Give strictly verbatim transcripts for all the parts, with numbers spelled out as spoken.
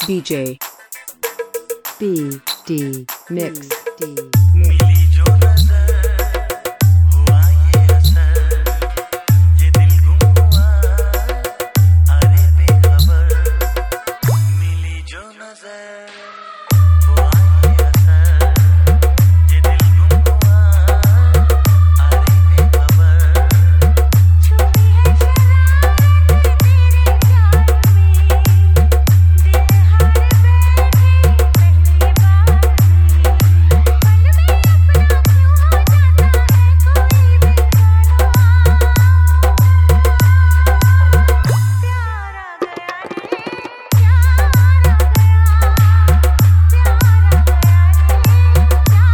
D J B D Mix D मिली जो नजर हुआ ये असर, ये दिल गुम हुआ अरे बेखबर। मिली जो नजर हुआ ये असर, ये दिल गुम हुआ अरे बेखबर। छुपी है शरारत तेरे प्यार में, दिल हार बैठे पहली बार में। पल में अपना क्यों हो जाता है कोई बेगाना। प्यार आ गया रे, प्यार आ गया, प्यार आ गया रे,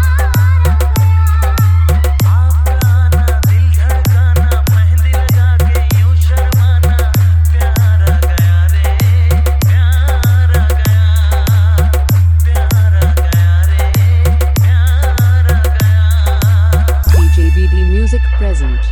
प्यार आ गया। आपका आना दिल धड़काना, मेहंदी लगा के यूं शर्माना। प्यार आ गया रे, प्यार आ गया, प्यार आ गया रे, प्यार आ गया। D J B D Music present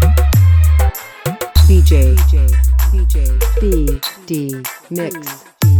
D J D J B D Mix D